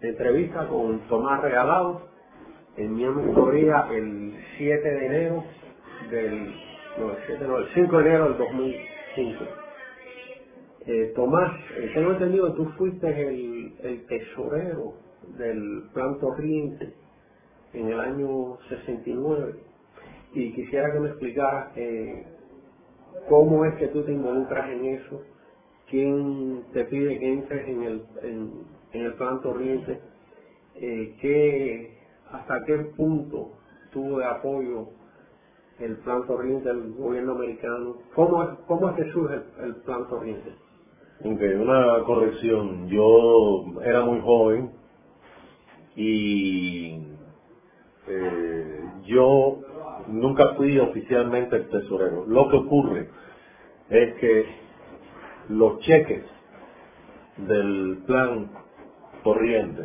Entrevista con Tomás Regalado en Miami, Florida, el 7 de enero del... No, el 5 de enero del 2005. Tomás, tengo entendido que tú fuiste el tesorero del Plan Torriente en el año 69 y quisiera que me explicaras cómo es que tú te involucras en eso, quién te pide que entres en el Plan Torriente, hasta qué punto tuvo de apoyo el Plan Torriente del gobierno americano, cómo es que surge el Plan Torriente. Ok, una corrección. Yo era muy joven y yo nunca fui oficialmente el tesorero. Lo que ocurre es que los cheques del Plan Torriente,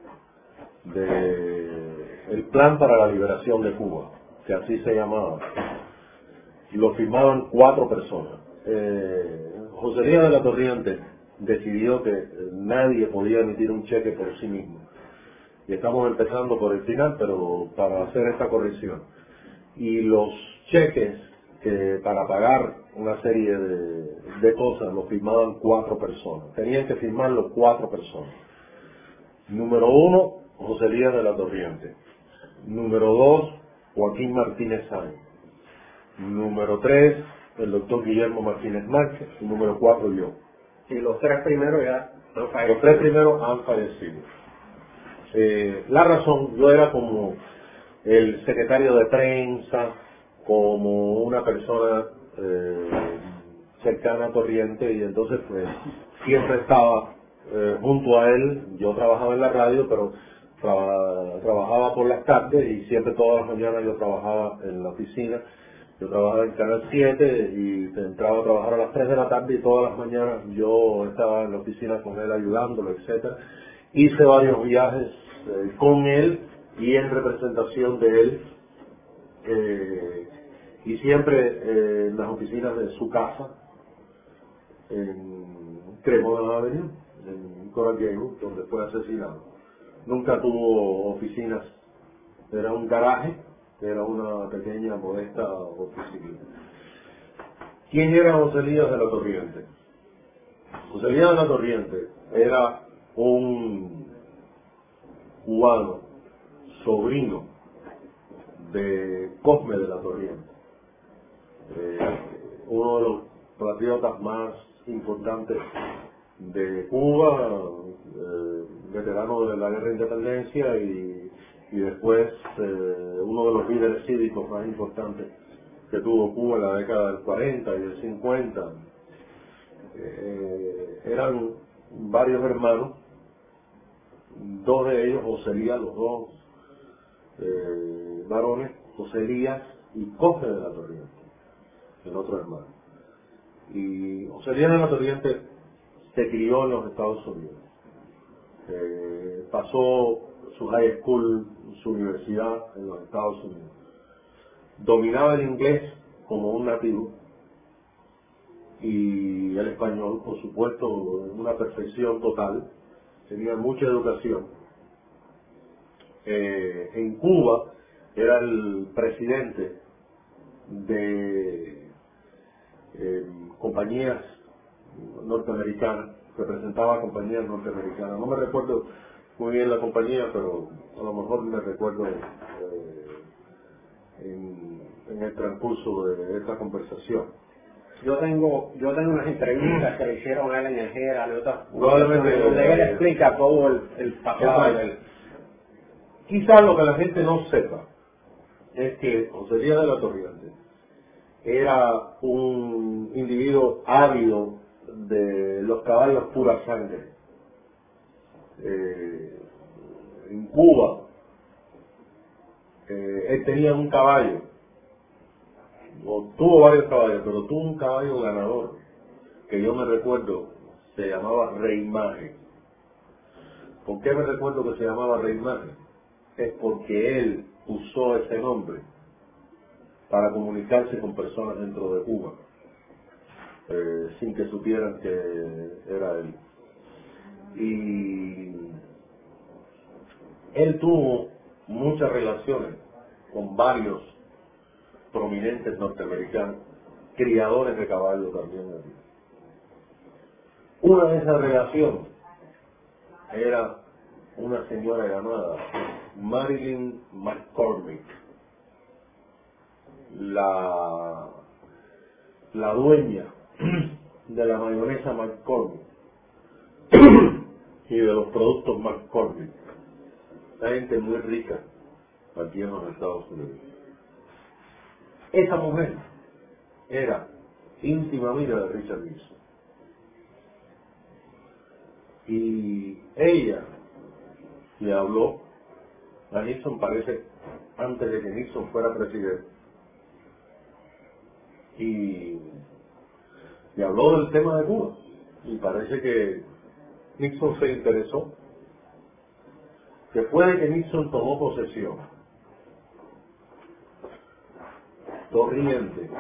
el Plan para la Liberación de Cuba, que así se llamaba, lo firmaban 4 personas. José Díaz de la Torriente decidió que nadie podía emitir un cheque por sí mismo. Y estamos empezando por el final, pero para hacer esta corrección. Y los cheques para pagar una serie de cosas los firmaban 4 personas. Tenían que firmarlo 4 personas. Número 1, José Díaz de la Torriente. Número 2, Joaquín Martínez Sáenz. Número 3, el doctor Guillermo Martínez Márquez. Y número 4, yo. Y los 3 primeros ya han fallecido. Los 3 primeros han fallecido. La razón, yo era como el secretario de prensa, como una persona cercana a Torriente, y entonces pues siempre estaba junto a él. Yo trabajaba en la radio, pero trabajaba por las tardes y siempre todas las mañanas yo trabajaba en la oficina. Yo trabajaba en Canal 7 y entraba a trabajar a las 3 de la tarde y todas las mañanas yo estaba en la oficina con él ayudándolo, etcétera. Hice varios viajes con él y en representación de él, y siempre en las oficinas de su casa en Cremona Avenue, en Coral Gables, donde fue asesinado. Nunca tuvo oficinas, era un garaje, era una pequeña, modesta oficina. ¿Quién era José Díaz de la Torriente? José Díaz de la Torriente era un cubano, sobrino de Cosme de la Torriente, uno de los patriotas más importantes de Cuba, veterano de la guerra de independencia y después uno de los líderes cívicos más importantes que tuvo Cuba en la década del 40 y del 50. Eran varios hermanos, 2 de ellos, José Díaz, los 2 varones, José Díaz y Cosme de la Torriente, el otro hermano. Y José Díaz de la Torriente se crió en los Estados Unidos. Pasó su high school, su universidad en los Estados Unidos. Dominaba el inglés como un nativo y el español, por supuesto, en una perfección total. Tenía mucha educación. En Cuba era el presidente de compañías norteamericanas, representaba compañías norteamericanas. No me recuerdo muy bien la compañía, pero a lo mejor me recuerdo en el transcurso de esta conversación. Yo tengo unas entrevistas que le hicieron a él en el Herald y otras Probablemente donde él explica todo el pasado de él. Quizás lo que la gente no sepa es que José Díaz de la Torriente era un individuo ávido de los caballos pura sangre. En Cuba, él tenía un caballo, o tuvo varios caballos, pero tuvo un caballo ganador, que yo me recuerdo, se llamaba Rey Maje. ¿Por qué me recuerdo que se llamaba Rey Maje? Es porque él usó ese nombre para comunicarse con personas dentro de Cuba, sin que supieran que era él. Y Él tuvo muchas relaciones con varios prominentes norteamericanos, criadores de caballos también. Una de esas relaciones era una señora llamada Marilyn McCormick, la dueña de la mayonesa McCormick y de los productos McCormick. La gente muy rica aquí en los Estados Unidos. Esa mujer era íntima amiga de Richard Nixon. Y ella le habló a Nixon, parece, antes de que Nixon fuera presidente. Y le habló del tema de Cuba. Y parece que Nixon se interesó. Después de que Nixon tomó posesión, Torriente,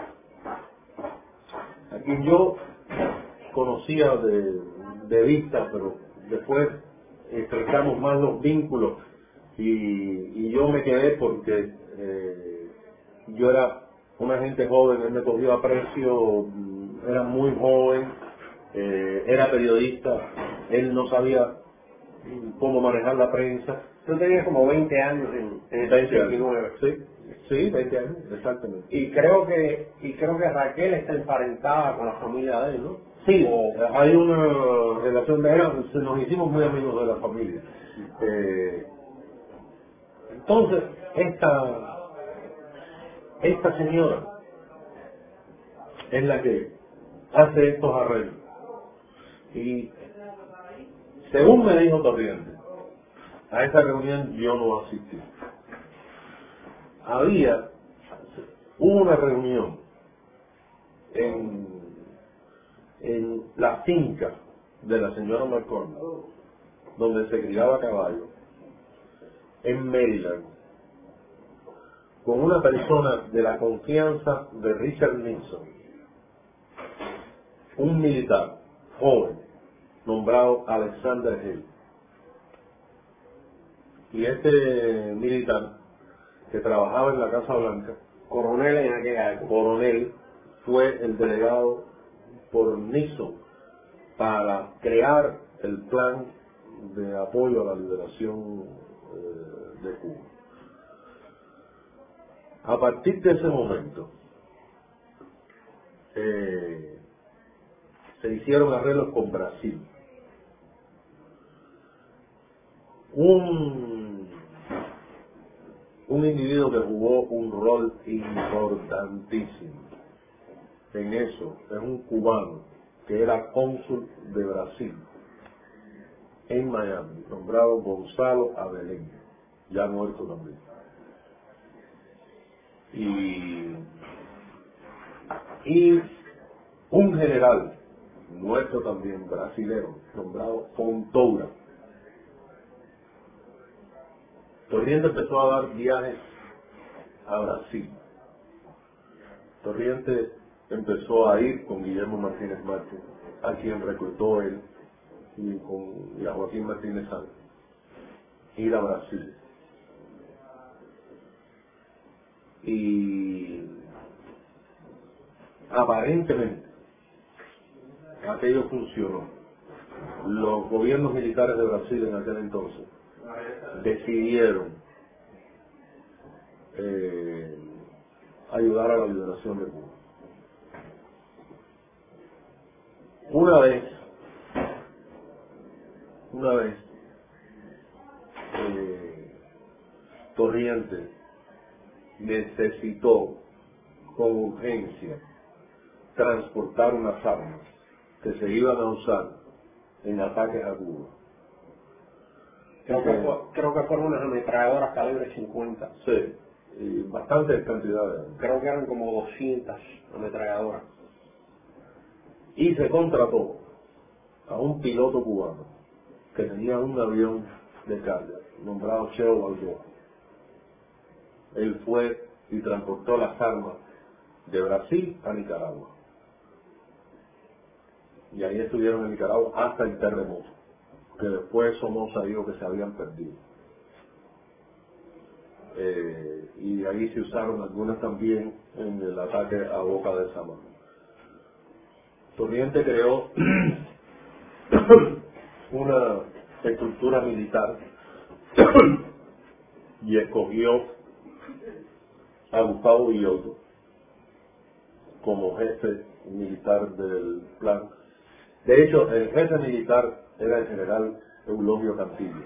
a quien yo conocía de vista, pero después estrechamos más los vínculos y yo me quedé porque yo era una gente joven, él me cogió a precio, era muy joven, era periodista, él no sabía cómo manejar la prensa. Tú tenías como 20 años en el 69. Sí, 20 años, exactamente. Y creo que Raquel está emparentada con la familia de él, ¿no? Sí, hay una relación de él, nos hicimos muy amigos de la familia. Entonces, esta señora es la que hace estos arreglos. Y según me dijo Torriente, a esa reunión yo no asistí. Hubo una reunión en la finca de la señora McCormick, donde se criaba caballo, en Maryland, con una persona de la confianza de Richard Nixon, un militar joven nombrado Alexander Hill. Y este militar, que trabajaba en la Casa Blanca, coronel en aquella época, coronel, fue el delegado por Nixon para crear el plan de apoyo a la liberación de Cuba. A partir de ese momento se hicieron arreglos con Brasil. Un individuo que jugó un rol importantísimo en eso es un cubano que era cónsul de Brasil en Miami, nombrado Gonzalo Abelén, ya muerto también. Y un general muerto también, brasilero, nombrado Fontoura. Torriente empezó a dar viajes a Brasil. Torriente empezó a ir con Guillermo Martínez Márquez, a quien reclutó él, y a Joaquín Martínez Sánchez, ir a Brasil. Y aparentemente aquello funcionó. Los gobiernos militares de Brasil en aquel entonces decidieron ayudar a la liberación de Cuba. Una vez Torriente necesitó con urgencia transportar unas armas que se iban a usar en ataques a Cuba. Creo que fueron unas ametralladoras calibre 50. Sí, y bastantes cantidades. Creo que eran como 200 ametralladoras. Y se contrató a un piloto cubano que tenía un avión de carga nombrado Cheo Balboa. Él fue y transportó las armas de Brasil a Nicaragua. Y ahí estuvieron en Nicaragua hasta el terremoto, que después Somoza dijo que se habían perdido. y ahí se usaron algunas también en el ataque a Boca de Samá. Torriente creó una estructura militar y escogió a Gustavo Villoldo como jefe militar del plan. De hecho, el jefe militar era el general Eulogio Cantillo,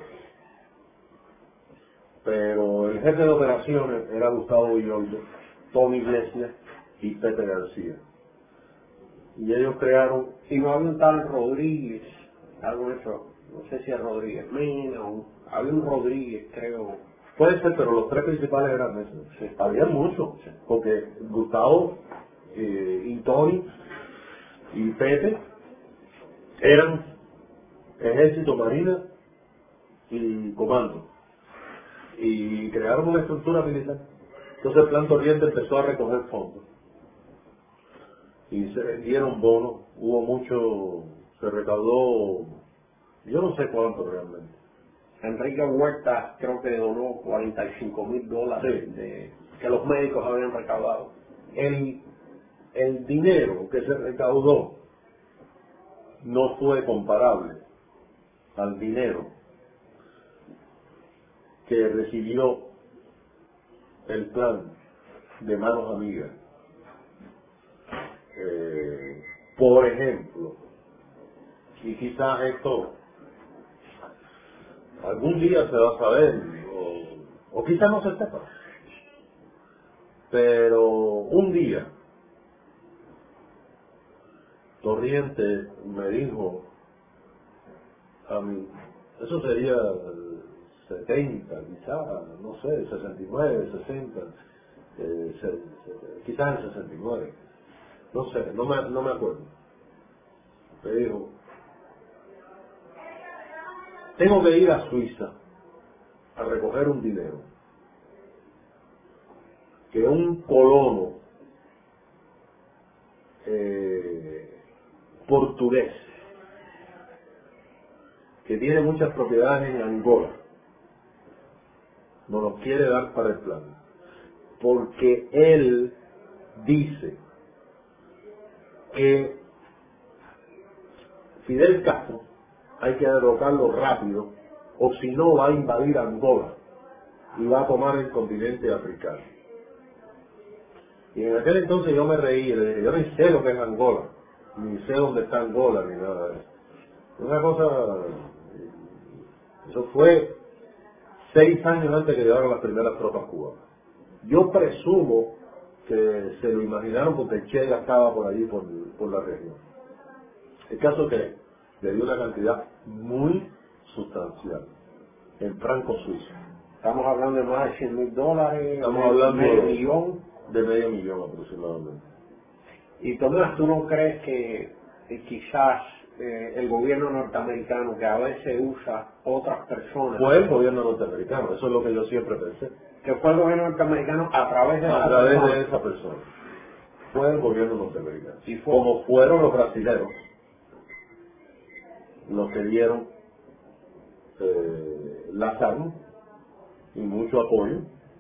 pero el jefe de operaciones era Gustavo Villoldo, Tommy Iglesias y Pepe García. Y ellos crearon... Y no había un tal Rodríguez, algo de eso, no sé si es Rodríguez Mina, había un Rodríguez, creo. Puede ser, pero los tres principales eran esos. Sí. Había muchos, porque Gustavo y Tony y Pepe eran ejército, marina y comando. Y crearon una estructura militar. Entonces el Plan Torriente empezó a recoger fondos. Y se vendieron bonos, hubo mucho, se recaudó, yo no sé cuánto realmente. Enrique Huerta creo que donó $45,000 que los médicos habían recaudado. El dinero que se recaudó no fue comparable al dinero que recibió el plan de manos amigas. Por ejemplo, y quizás esto algún día se va a saber, o quizás no se sepa, pero un día Torriente me dijo a mí, eso sería 70, quizás, no sé, 69, 60, quizás el 69, no sé, no me acuerdo. Me dijo, tengo que ir a Suiza a recoger un dinero que un colono portugués que tiene muchas propiedades en Angola no los quiere dar para el plan, porque él dice que Fidel Castro hay que derrocarlo rápido, o si no va a invadir Angola y va a tomar el continente africano. Y en aquel entonces yo me reí, le dije, yo ni sé lo que es Angola, ni sé dónde está Angola, ni nada de eso. Una cosa, eso fue 6 años antes que llegaron las primeras tropas cubanas. Yo presumo que se lo imaginaron porque el Che ya estaba por allí, por la región. El caso que le dio una cantidad muy sustancial en franco suizo. Estamos hablando de más de $100,000. Estamos hablando medio millón. de medio millón aproximadamente. Y Tomás, ¿tú no crees que quizás el gobierno norteamericano, que a veces usa otras personas... Fue el gobierno norteamericano, eso es lo que yo siempre pensé. Que fue el gobierno norteamericano a través de esa persona. Fue el gobierno norteamericano. Y fue... Como fueron los brasileños los que dieron las armas y mucho apoyo.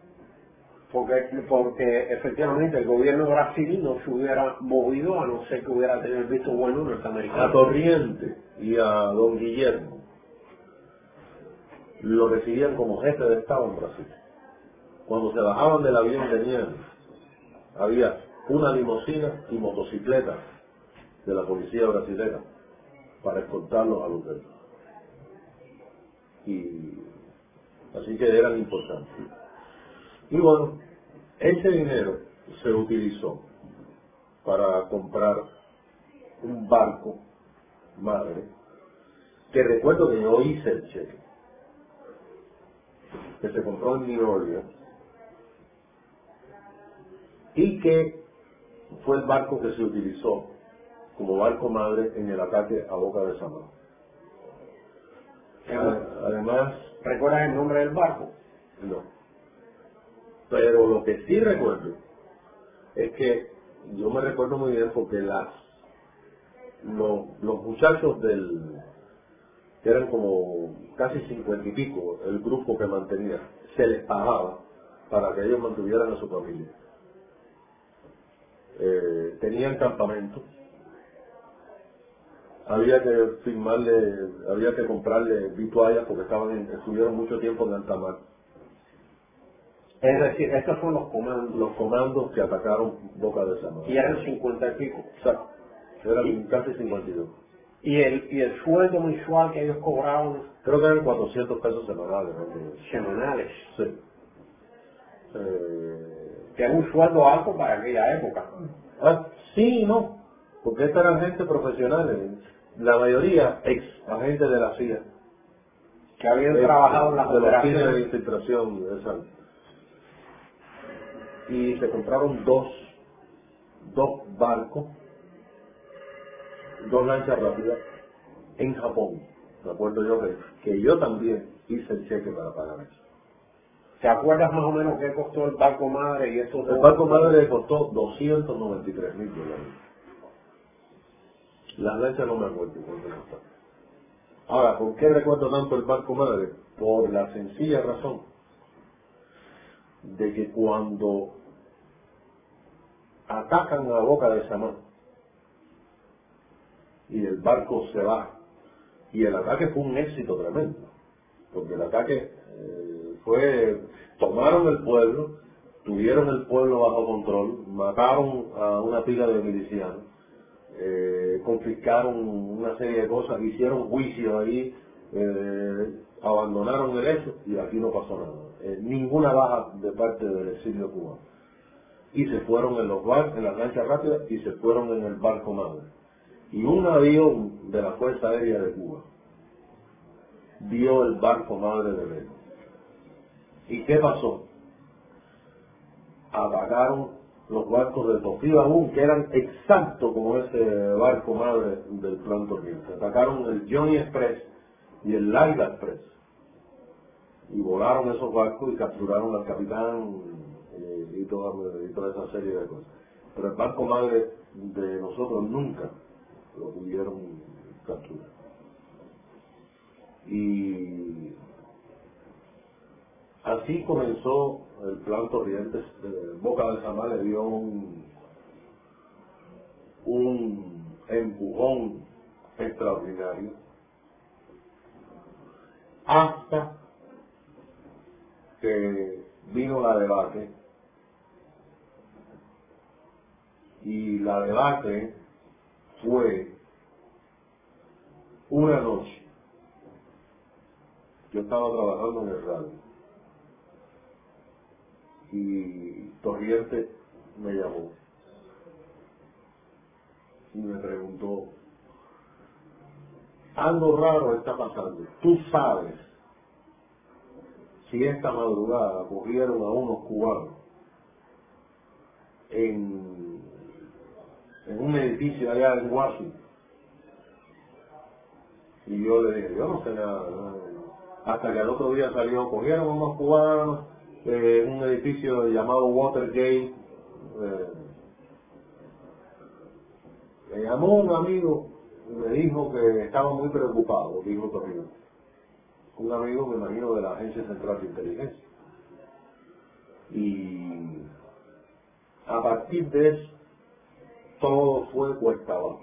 Porque efectivamente el gobierno de Brasil no se hubiera movido a no ser que hubiera tenido el visto bueno norteamericano. A Torriente y a don Guillermo lo recibían como jefe de Estado en Brasil. Cuando se bajaban del avión había una limusina y motocicletas de la policía brasileña para escoltarlos al hotel. Y así que eran importantes. Y bueno, ese dinero se utilizó para comprar un barco madre, que recuerdo que yo hice el cheque, que se compró en New Orleans, y que fue el barco que se utilizó como barco madre en el ataque a Boca de Samá. Además, ¿recuerdas el nombre del barco? No. Pero lo que sí recuerdo es que yo me recuerdo muy bien porque los muchachos que eran como casi 50 y pico, el grupo que mantenía, se les pagaba para que ellos mantuvieran a su familia. Tenían campamento, había que comprarle vituallas porque estuvieron mucho tiempo en alta mar. Es decir, estos son los comandos que atacaron Boca de Sama. Y eran 50 y pico. Exacto. Eran casi 52. ¿Y el sueldo mensual que ellos cobraban? Creo que eran 400 pesos semanales. ¿No? Semanales. Sí. Que era un sueldo alto para aquella época. Sí y no. Porque estas eran gente profesionales. La mayoría ex agentes de la CIA. Que habían trabajado en las operaciones de infiltración. Exacto. Y se compraron dos barcos, 2 lanchas rápidas en Japón. Me acuerdo yo que yo también hice el cheque para pagar eso. ¿Te acuerdas más o menos qué costó el barco madre y eso? El barco madre le costó $293,000. Las lanchas no me acuerdo cuánto costaron. Ahora, ¿por qué recuerdo tanto el barco madre? Por la sencilla razón de que cuando atacan a Boca de Samán y el barco se va, y el ataque fue un éxito tremendo, porque el ataque tomaron el pueblo, tuvieron el pueblo bajo control, mataron a una pila de milicianos, confiscaron una serie de cosas, hicieron juicio ahí, abandonaron el hecho y aquí no pasó nada. Ninguna baja de parte del exilio cubano. Y se fueron en las lanchas rápidas y se fueron en el barco madre. Y un avión de la Fuerza Aérea de Cuba vio el barco madre de lejos. ¿Y qué pasó? Atacaron los barcos de Tofí Bagún, que eran exactos como ese barco madre del Plan Torriente. Atacaron el Johnny Express y el Laila Express. Y volaron esos barcos y capturaron al capitán y toda esa serie de cosas. Pero el barco madre de nosotros nunca lo pudieron capturar. Y así comenzó el Plan Torrientes. Boca del Samán le dio un empujón extraordinario hasta que vino la debacle. Y la debacle fue una noche. Yo estaba trabajando en el radio y Torriente me llamó y me preguntó: algo raro está pasando. Tú sabes si esta madrugada cogieron a unos cubanos en un edificio allá en Washington. Y yo le dije: yo no sé nada, ¿no? Hasta que al otro día cogieron a unos cubanos en un edificio llamado Watergate. Me llamó un amigo y me dijo que estaba muy preocupado, dijo Torriente. Un amigo, me imagino, de la Agencia Central de Inteligencia. Y a partir de eso, todo fue cuesta abajo.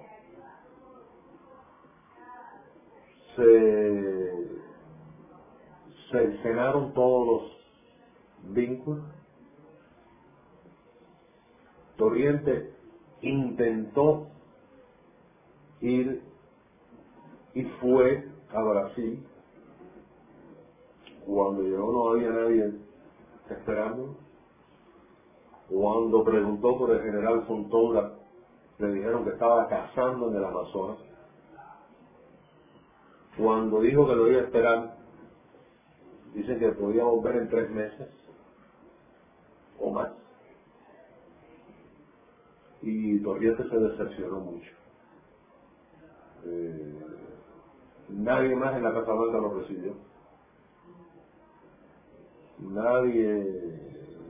Se cercenaron todos los vínculos. Torriente intentó ir y fue a Brasil. Cuando llegó no había nadie esperando. Cuando preguntó por el general Fontoura, le dijeron que estaba cazando en el Amazonas. Cuando dijo que lo iba a esperar, dicen que podía volver en 3 meses o más. Y Torriente se decepcionó mucho. Nadie más en la Casa Blanca lo recibió. Nadie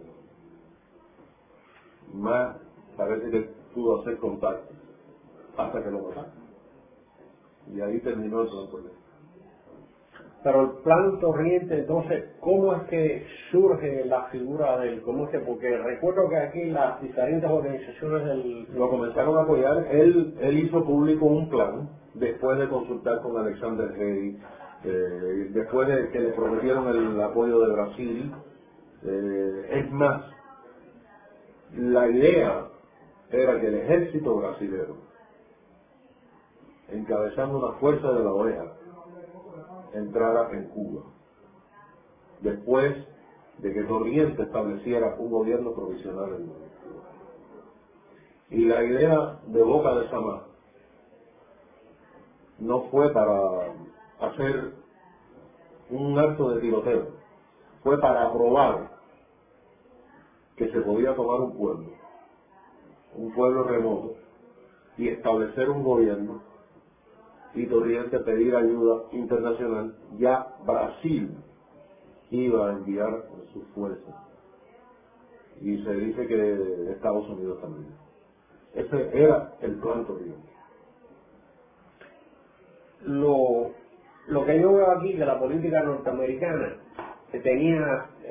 más parece que pudo hacer contacto hasta que lo mataron. Y ahí terminó el problema. Pero el plan Torriente, entonces, ¿cómo es que surge la figura de él? ¿Cómo es que? Porque recuerdo que aquí las diferentes organizaciones lo comenzaron a apoyar. Él hizo público un plan después de consultar con Alexander Haig, después de que le prometieron el apoyo de Brasil. Es más, la idea era que el ejército brasileño, encabezando una fuerza de la OEA, entrara en Cuba, después de que Torriente estableciera un gobierno provisional en Cuba. Y la idea de Boca de Samá no fue para hacer un acto de tiroteo, fue para probar que se podía tomar un pueblo remoto, y establecer un gobierno, y Torriente pedir ayuda internacional. Ya Brasil iba a enviar sus fuerzas, y se dice que Estados Unidos también. Ese era el plan Torriente. Lo que yo veo aquí de la política norteamericana, que tenía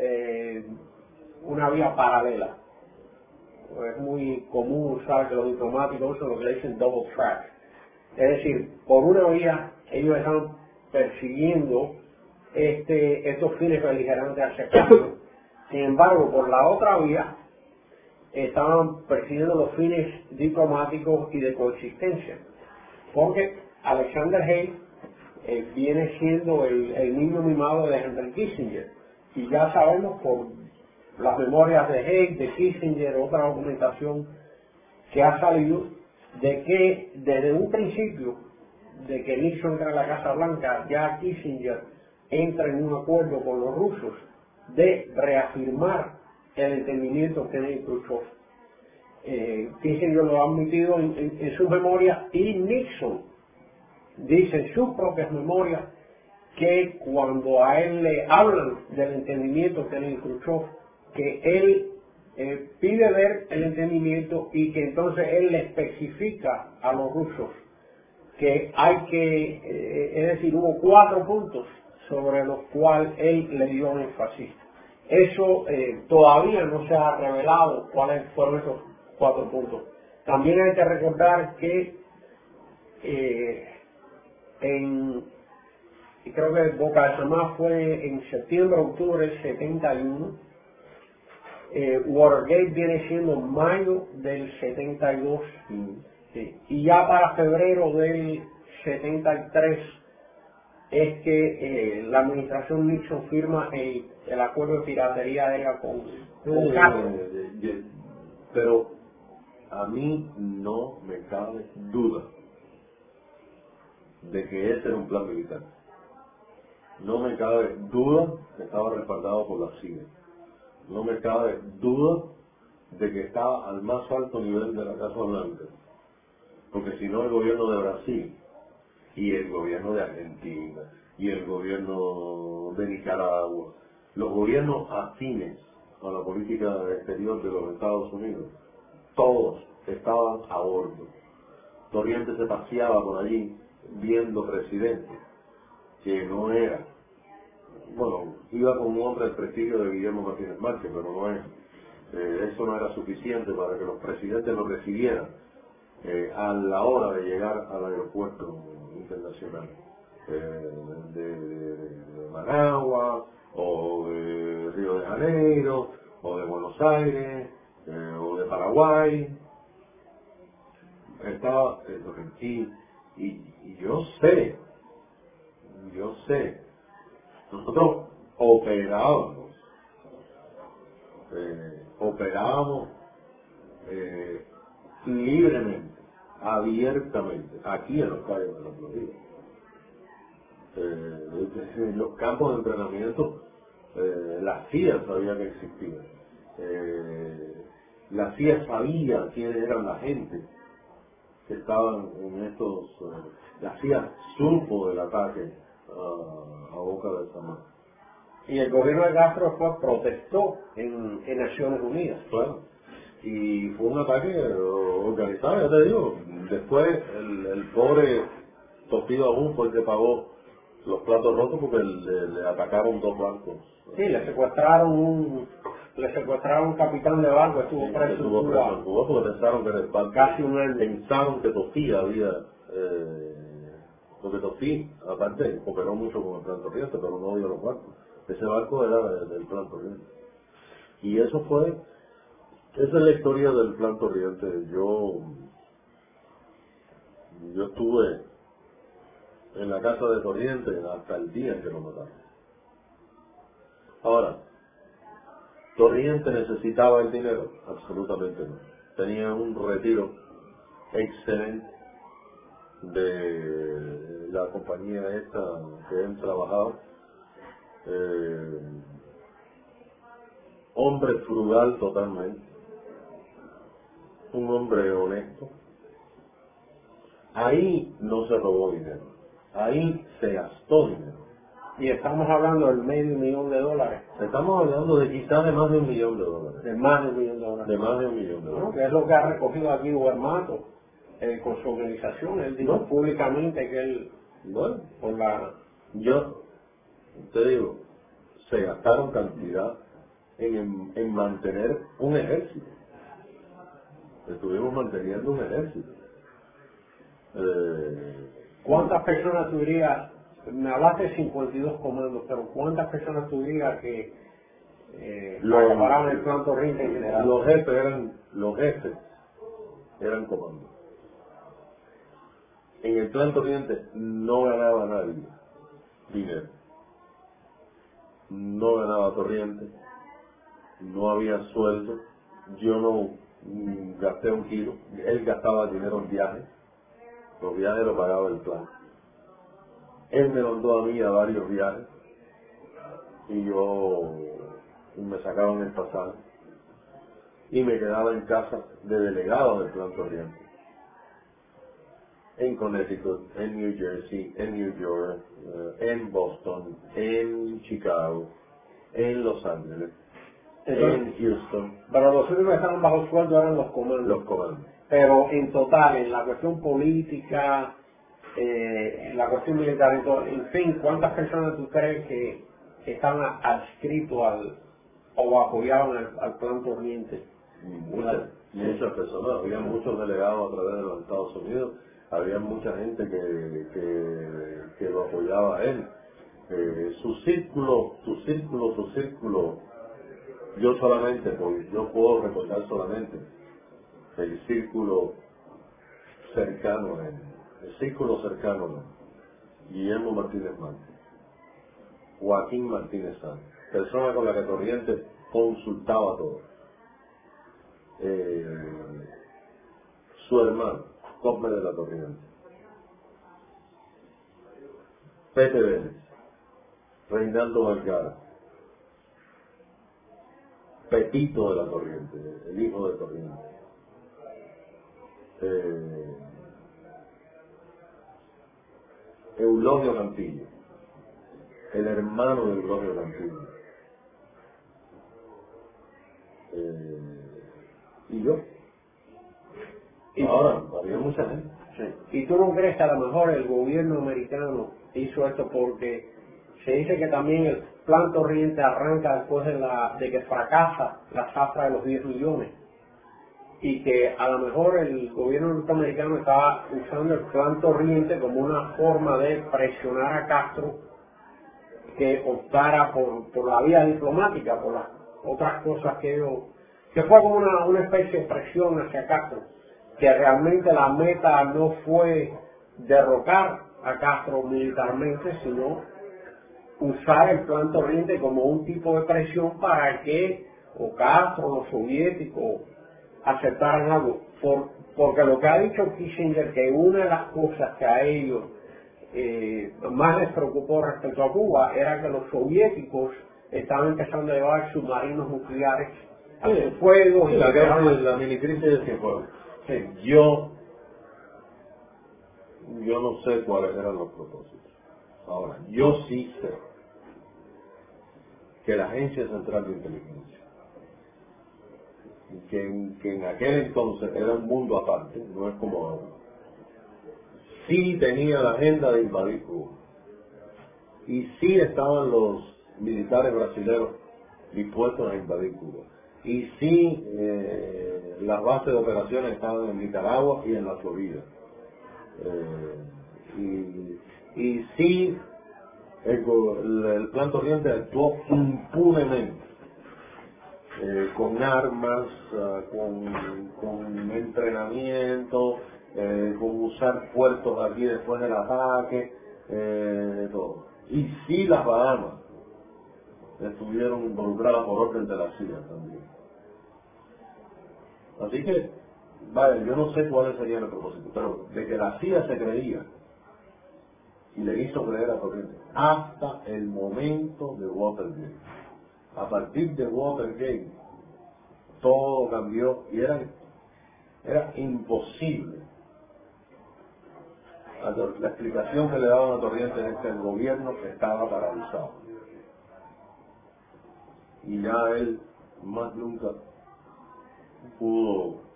una vía paralela. Es muy común usar que los diplomáticos usan lo que le dicen double track. Es decir, por una vía ellos están persiguiendo estos fines beligerantes hacia Cuba. Sin embargo, por la otra vía estaban persiguiendo los fines diplomáticos y de coexistencia. Porque Alexander Haig viene siendo el niño mimado de Henry Kissinger. Y ya sabemos por las memorias de Haig, de Kissinger, otra documentación que ha salido, de que desde un principio de que Nixon entra a la Casa Blanca, ya Kissinger entra en un acuerdo con los rusos de reafirmar el entendimiento que tiene Khrushchev. Kissinger lo ha admitido en sus memorias, y Nixon dice en sus propias memorias que cuando a él le hablan del entendimiento que tiene Khrushchev, que él pide ver el entendimiento, y que entonces él le especifica a los rusos que hay que, es decir, hubo 4 puntos sobre los cuales él le dio énfasis. Eso todavía no se ha revelado cuáles fueron esos 4 puntos. También hay que recordar que creo que Boca de Samá fue en septiembre, octubre del 71. Watergate viene siendo mayo del 72. Sí. Y ya para febrero del 73 es que la administración Nixon firma el acuerdo de piratería aérea con Castro. Pero a mí no me cabe duda de que ese era un plan militar. No me cabe duda que estaba respaldado por la CIA. No me cabe duda de que estaba al más alto nivel de la Casa Blanca. Porque si no, el gobierno de Brasil, y el gobierno de Argentina, y el gobierno de Nicaragua, los gobiernos afines a la política exterior de los Estados Unidos, todos estaban a bordo. Torriente se paseaba por allí viendo presidentes que no era, bueno, iba con un hombre del prestigio de Guillermo Martínez Márquez, pero no es, eso no era suficiente para que los presidentes lo recibieran a la hora de llegar al aeropuerto internacional de Managua, o de Río de Janeiro, o de Buenos Aires, o de Paraguay. Estaba y yo sé, nosotros operábamos libremente, abiertamente, aquí en los calles de la Florida. En los campos de entrenamiento, la CIA sabía que existía. La CIA sabía quiénes eran la gente que estaban en estos. La CIA supo del ataque a Boca de Samá. Y el gobierno de Castro después protestó en Naciones Unidas. Claro. Y fue un ataque organizado, ya te digo. Después el pobre Tostado aún fue el que pagó los platos rotos porque le atacaron 2 barcos. Sí, le secuestraron un capitán de barco, estuvo Sí, preso estuvo preso en Cuba porque pensaron que era el barco. casi un año. Pensaron que Tofí había, porque Tofí, aparte, cooperó mucho con el Plan Torriente, pero no dio los barcos. Ese barco era del Plan Torriente. Y esa es la historia del Plan Torriente. Yo estuve en la casa de Torriente hasta el día en que lo mataron. Ahora, ¿Torriente necesitaba el dinero? Absolutamente no. Tenía un retiro excelente de la compañía esta que él trabajaba. Hombre frugal totalmente. Un hombre honesto. Ahí no se robó dinero. Ahí se gastó dinero. Y estamos hablando del $500,000. Estamos hablando de quizás de más de $1,000,000. De más de $1,000,000. De más de $1,000,000. ¿No? Que es lo que ha recogido aquí Guermato con su organización. Él dijo públicamente que él, Bueno, por la... yo te digo, se gastaron cantidad en mantener un ejército. Estuvimos manteniendo un ejército. ¿Cuántas personas tú dirías? Me hablaste de 52 comandos, pero ¿cuántas personas tú dirías que preparaban el Plan Torriente en general? Los jefes eran comandos. En el Plan Torriente no ganaba nadie dinero. No ganaba Torriente, no había sueldo, yo no gasté un kilo, él gastaba dinero en viajes, los viajes los pagaba el plan. Él me mandó a mí a varios viajes y yo me sacaban el pasaje y me quedaba en casa de delegado del Plan Torriente. En Connecticut, en New Jersey, en New York, en Boston, en Chicago, en Los Ángeles, en Houston. Pero los únicos que estaban bajo sueldo eran los comandos. Los comandos. Pero en total, en la cuestión política, en la cuestión militar, en fin, ¿cuántas personas tú crees que estaban adscritos o apoyaban al Plan Torriente? Muchas personas, había muchos delegados a través de los Estados Unidos, había mucha gente que lo apoyaba a él. Su círculo, yo puedo recordar solamente el círculo cercano a él. El círculo cercano a él. Guillermo Martínez Márquez, Joaquín Martínez Sáenz, persona con la que Torriente consultaba todo. Su hermano, Cosme de la Torriente, Pepe Vélez, Reinaldo Vergara, Pepito de la Torriente, el hijo de Torriente, Eulogio Cantillo, el hermano de Eulogio Cantillo, y yo. Ahora, había mucha gente. Sí. ¿Y tú no crees que a lo mejor el gobierno americano hizo esto porque se dice que también el Plan Torriente arranca después de que fracasa la zafra de los 10 millones? Y que a lo mejor el gobierno norteamericano estaba usando el Plan Torriente como una forma de presionar a Castro que optara por la vía diplomática, por las otras cosas que fue como una especie de presión hacia Castro, que realmente la meta no fue derrocar a Castro militarmente, sino usar el Plan Torriente como un tipo de presión para que o Castro o los soviéticos aceptaran algo. Porque lo que ha dicho Kissinger, que una de las cosas que a ellos más les preocupó respecto a Cuba era que los soviéticos estaban empezando a llevar submarinos nucleares a fuego. Sí, la minicrisis de Cienfuegos. Sí. Yo no sé cuáles eran los propósitos. Ahora, yo sí sé que la Agencia Central de Inteligencia, que en aquel entonces era un mundo aparte, no es como ahora, sí tenía la agenda de invadir Cuba. Y sí estaban los militares brasileños dispuestos a invadir Cuba. Y sí las bases de operaciones estaban en Nicaragua y en la Florida. Y sí el Plan Torriente actuó impunemente, con armas, con entrenamiento, con usar puertos aquí después del ataque, todo. Y sí las Bahamas estuvieron involucradas por orden de la CIA también. Así que, vale, yo no sé cuáles serían el propósito, pero de que la CIA se creía y le hizo creer a Torriente hasta el momento de Watergate. A partir de Watergate todo cambió y era imposible. La explicación que le daban a Torriente es que el gobierno estaba paralizado y ya él más nunca pudo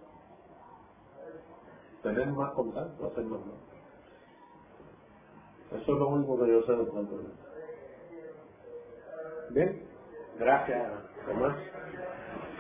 tener más contacto, hacer más nada. Eso es lo único que yo sé de Plan Torriente. Bien, gracias, Tomás.